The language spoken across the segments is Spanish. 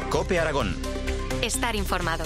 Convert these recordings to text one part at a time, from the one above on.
COPE Aragón. Estar informado.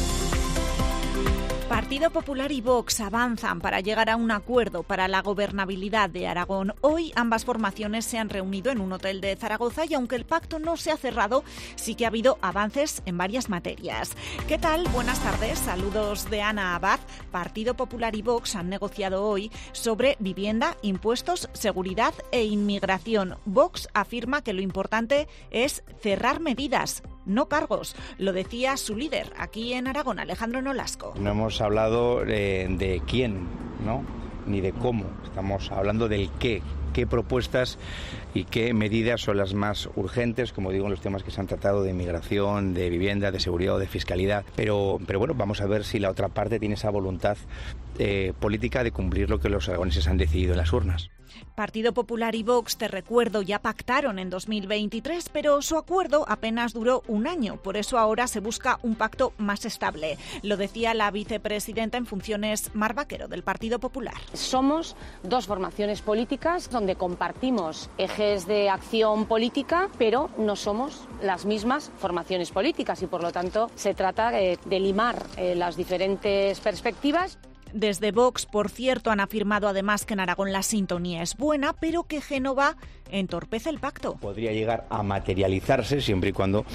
Partido Popular y Vox avanzan para llegar a un acuerdo para la gobernabilidad de Aragón. Hoy ambas formaciones se han reunido en un hotel de Zaragoza y aunque el pacto no se ha cerrado, sí que ha habido avances en varias materias. ¿Qué tal? Buenas tardes. Saludos de Ana Abad. Partido Popular y Vox han negociado hoy sobre vivienda, impuestos, seguridad e inmigración. Vox afirma que lo importante es cerrar medidas, no cargos. Lo decía su líder aquí en Aragón, Alejandro Nolasco. No hemos hablado de quién, ¿no? Ni de cómo. Estamos hablando del qué propuestas y qué medidas son las más urgentes, como digo, en los temas que se han tratado de inmigración, de vivienda, de seguridad o de fiscalidad. Pero bueno, vamos a ver si la otra parte tiene esa voluntad política de cumplir lo que los aragoneses han decidido en las urnas. Partido Popular y Vox, te recuerdo, ya pactaron en 2023, pero su acuerdo apenas duró un año. Por eso ahora se busca un pacto más estable. Lo decía la vicepresidenta en funciones, Mar Vaquero, del Partido Popular. Somos dos formaciones políticas donde compartimos ejes de acción política, pero no somos las mismas formaciones políticas y por lo tanto se trata de limar las diferentes perspectivas. Desde Vox, por cierto, han afirmado además que en Aragón la sintonía es buena, pero que Génova entorpece el pacto. Podría llegar a materializarse siempre y cuando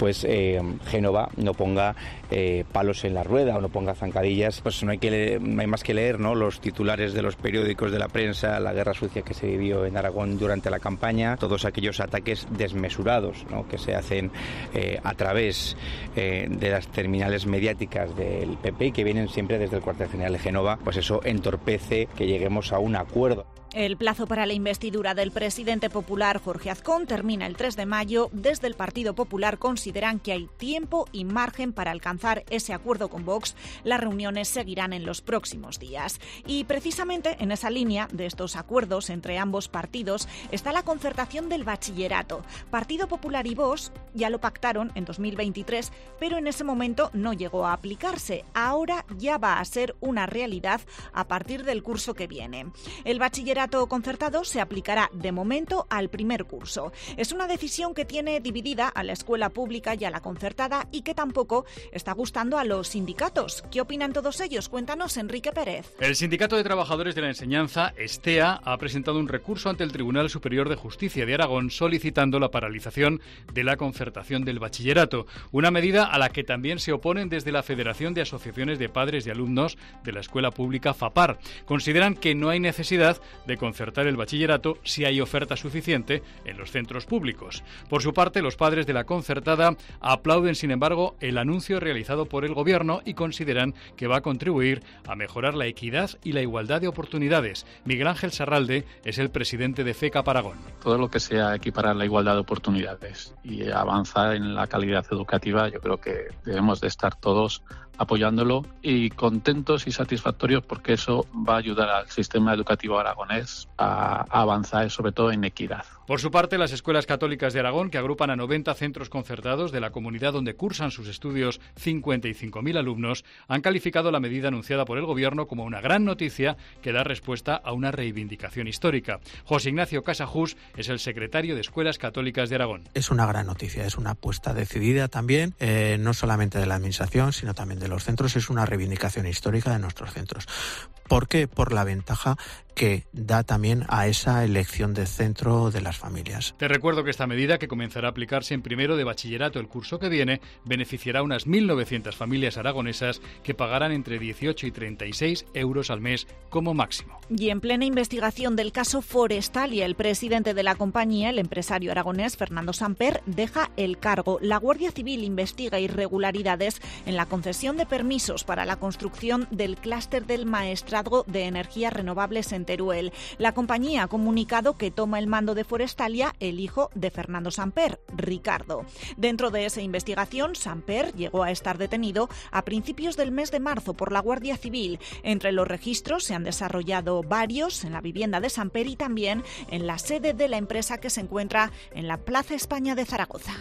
Génova no ponga palos en la rueda o no ponga zancadillas. Pues no hay más que leer, ¿no?, los titulares de los periódicos, de la prensa, la guerra sucia que se vivió en Aragón durante la campaña, todos aquellos ataques desmesurados, ¿no?, que se hacen a través de las terminales mediáticas del PP y que vienen siempre desde el cuartel general de Génova. Pues eso entorpece que lleguemos a un acuerdo. El plazo para la investidura del presidente popular Jorge Azcón termina el 3 de mayo. Desde el Partido Popular consideran que hay tiempo y margen para alcanzar ese acuerdo con Vox. Las reuniones seguirán en los próximos días. Y precisamente en esa línea de estos acuerdos entre ambos partidos está la concertación del bachillerato. Partido Popular y Vox ya lo pactaron en 2023, pero en ese momento no llegó a aplicarse. Ahora ya va a ser una realidad a partir del curso que viene. El bachillerato concertado se aplicará de momento al primer curso. Es una decisión que tiene dividida a la escuela pública y a la concertada y que tampoco está gustando a los sindicatos. ¿Qué opinan todos ellos? Cuéntanos, Enrique Pérez. El Sindicato de Trabajadores de la Enseñanza, STEA, ha presentado un recurso ante el Tribunal Superior de Justicia de Aragón solicitando la paralización de la concertación del bachillerato, una medida a la que también se oponen desde la Federación de Asociaciones de Padres y Alumnos de la Escuela Pública FAPAR. Consideran que no hay necesidad de concertar el bachillerato si hay oferta suficiente en los centros públicos. Por su parte, los padres de la concertada aplauden, sin embargo, el anuncio realizado por el Gobierno y consideran que va a contribuir a mejorar la equidad y la igualdad de oportunidades. Miguel Ángel Sarralde es el presidente de FECAP Aragón. Todo lo que sea equiparar la igualdad de oportunidades y avanzar en la calidad educativa, yo creo que debemos de estar todos apoyándolo y contentos y satisfactorios porque eso va a ayudar al sistema educativo aragonés a avanzar sobre todo en equidad. Por su parte, las escuelas católicas de Aragón, que agrupan a 90 centros concertados de la comunidad donde cursan sus estudios 55.000 alumnos, han calificado la medida anunciada por el Gobierno como una gran noticia que da respuesta a una reivindicación histórica. José Ignacio Casajús es el secretario de Escuelas Católicas de Aragón. Es una gran noticia, es una apuesta decidida también, no solamente de la Administración, sino también de los centros. Es una reivindicación histórica de nuestros centros. ¿Por qué? Por la ventaja que da también a esa elección de centro de las familias. Te recuerdo que esta medida, que comenzará a aplicarse en primero de bachillerato el curso que viene, beneficiará a unas 1.900 familias aragonesas que pagarán entre 18 y 36 euros al mes como máximo. Y en plena investigación del caso Forestalia, el presidente de la compañía, el empresario aragonés Fernando Samper, deja el cargo. La Guardia Civil investiga irregularidades en la concesión de permisos para la construcción del clúster del Maestrazgo de Energías Renovables en Teruel. La compañía ha comunicado que toma el mando de Forestalia el hijo de Fernando Samper, Ricardo. Dentro de esa investigación, Samper llegó a estar detenido a principios del mes de marzo por la Guardia Civil. Entre los registros se han desarrollado varios en la vivienda de Samper y también en la sede de la empresa que se encuentra en la Plaza España de Zaragoza.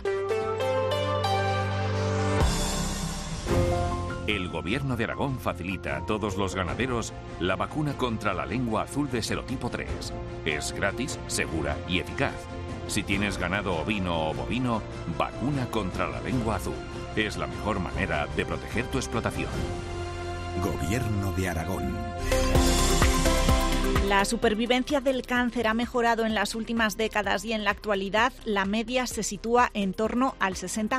El Gobierno de Aragón facilita a todos los ganaderos la vacuna contra la lengua azul de serotipo 3. Es gratis, segura y eficaz. Si tienes ganado ovino o bovino, vacuna contra la lengua azul. Es la mejor manera de proteger tu explotación. Gobierno de Aragón. La supervivencia del cáncer ha mejorado en las últimas décadas y en la actualidad la media se sitúa en torno al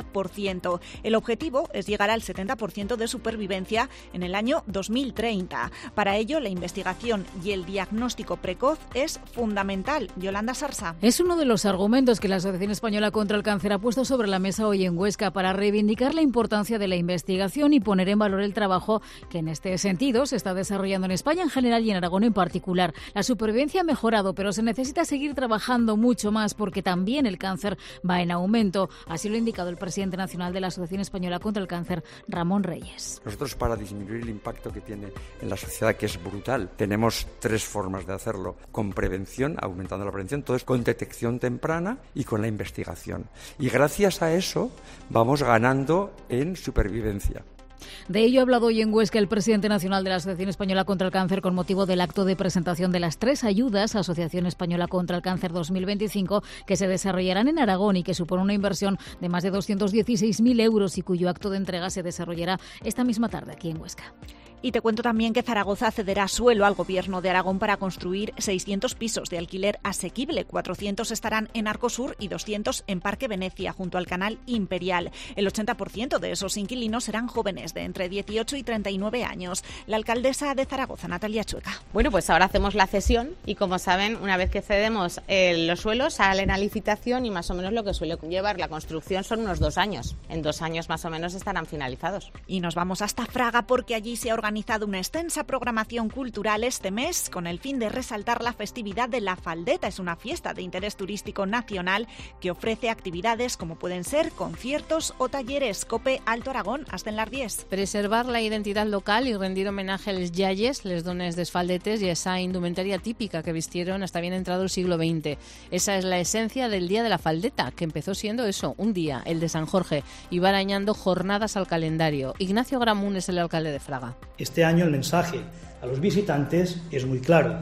60%. El objetivo es llegar al 70% de supervivencia en el año 2030. Para ello, la investigación y el diagnóstico precoz es fundamental. Yolanda Sarsa. Es uno de los argumentos que la Asociación Española contra el Cáncer ha puesto sobre la mesa hoy en Huesca para reivindicar la importancia de la investigación y poner en valor el trabajo que en este sentido se está desarrollando en España en general y en Aragón en particular. La supervivencia ha mejorado, pero se necesita seguir trabajando mucho más porque también el cáncer va en aumento. Así lo ha indicado el presidente nacional de la Asociación Española contra el Cáncer, Ramón Reyes. Nosotros, para disminuir el impacto que tiene en la sociedad, que es brutal, tenemos 3 formas de hacerlo. Con prevención, aumentando la prevención, todo es con detección temprana y con la investigación. Y gracias a eso vamos ganando en supervivencia. De ello ha hablado hoy en Huesca el presidente nacional de la Asociación Española contra el Cáncer con motivo del acto de presentación de las 3 ayudas Asociación Española contra el Cáncer 2025 que se desarrollarán en Aragón y que supone una inversión de más de 216.000 euros y cuyo acto de entrega se desarrollará esta misma tarde aquí en Huesca. Y te cuento también que Zaragoza cederá suelo al Gobierno de Aragón para construir 600 pisos de alquiler asequible. 400 estarán en Arcosur y 200 en Parque Venecia, junto al Canal Imperial. El 80% de esos inquilinos serán jóvenes de entre 18 y 39 años. La alcaldesa de Zaragoza, Natalia Chueca. Bueno, pues ahora hacemos la cesión y, como saben, una vez que cedemos los suelos, salen a licitación y más o menos lo que suele llevar la construcción son unos 2 años. En 2 años más o menos estarán finalizados. Y nos vamos hasta Fraga porque allí se ha organizado una extensa programación cultural este mes con el fin de resaltar la festividad de la Faldeta. Es una fiesta de interés turístico nacional que ofrece actividades como pueden ser conciertos o talleres. COPE Alto Aragón, hasta en las 10. Preservar la identidad local y rendir homenaje a los yalles, les dones des faldetes y esa indumentaria típica que vistieron hasta bien entrado el siglo XX. Esa es la esencia del Día de la Faldeta, que empezó siendo eso, un día, el de San Jorge, y va arañando jornadas al calendario. Ignacio Gramún es el alcalde de Fraga. Este año el mensaje a los visitantes es muy claro.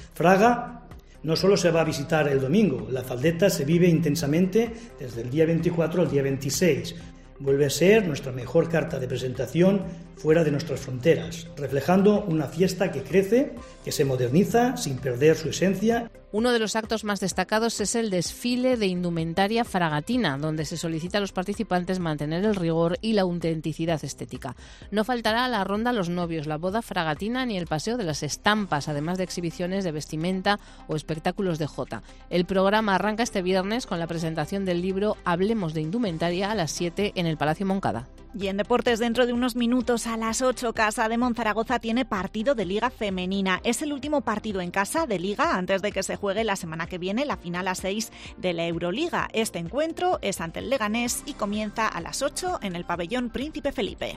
Fraga no solo se va a visitar el domingo, la Faldeta se vive intensamente desde el día 24 al día 26. Vuelve a ser nuestra mejor carta de presentación fuera de nuestras fronteras, reflejando una fiesta que crece, que se moderniza sin perder su esencia. Uno de los actos más destacados es el desfile de indumentaria fragatina, donde se solicita a los participantes mantener el rigor y la autenticidad estética. No faltará la ronda a los novios, la boda fragatina ni el paseo de las estampas, además de exhibiciones de vestimenta o espectáculos de jota. El programa arranca este viernes con la presentación del libro Hablemos de Indumentaria a las 7 en el Palacio Moncada. Y en deportes, dentro de unos minutos a las 8, Casa de Monzaragoza tiene partido de Liga Femenina. Es el último partido en casa de Liga antes de que se juegue la semana que viene la final a 6 de la Euroliga. Este encuentro es ante el Leganés y comienza a las 8 en el pabellón Príncipe Felipe.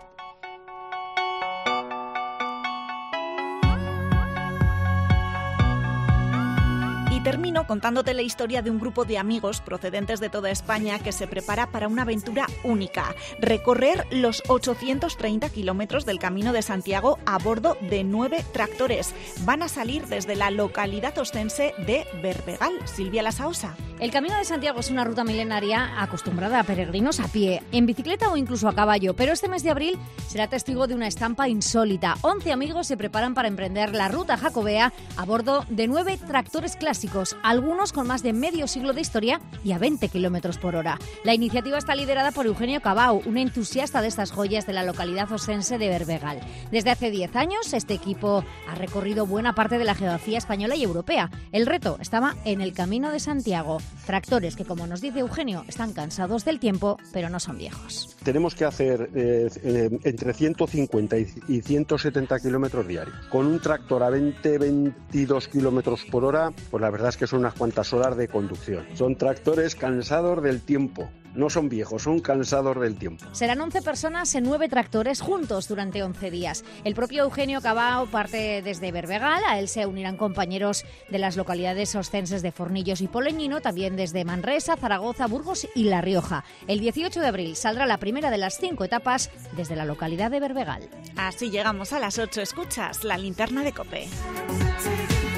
Termino contándote la historia de un grupo de amigos procedentes de toda España que se prepara para una aventura única: recorrer los 830 kilómetros del Camino de Santiago a bordo de 9 tractores. Van a salir desde la localidad ostense de Berbegal. Silvia Lasaosa. El Camino de Santiago es una ruta milenaria acostumbrada a peregrinos a pie, en bicicleta o incluso a caballo, pero este mes de abril será testigo de una estampa insólita. 11 amigos se preparan para emprender la ruta jacobea a bordo de 9 tractores clásicos, algunos con más de medio siglo de historia y a 20 kilómetros por hora. La iniciativa está liderada por Eugenio Cabau, un entusiasta de estas joyas de la localidad ostense de Berbegal. Desde hace 10 años, este equipo ha recorrido buena parte de la geografía española y europea. El reto estaba en el Camino de Santiago. Tractores que, como nos dice Eugenio, están cansados del tiempo, pero no son viejos. Tenemos que hacer entre 150 y 170 kilómetros diarios. Con un tractor a 20-22 kilómetros por hora, pues la verdad es que son unas cuantas horas de conducción. Son tractores cansados del tiempo. No son viejos, son cansados del tiempo. Serán 11 personas en 9 tractores juntos durante 11 días. El propio Eugenio Cabao parte desde Berbegal. A él se unirán compañeros de las localidades ostenses de Fornillos y Poleñino, también desde Manresa, Zaragoza, Burgos y La Rioja. El 18 de abril saldrá la primera de las 5 etapas desde la localidad de Berbegal. Así llegamos a las 8. Escuchas la linterna de COPE.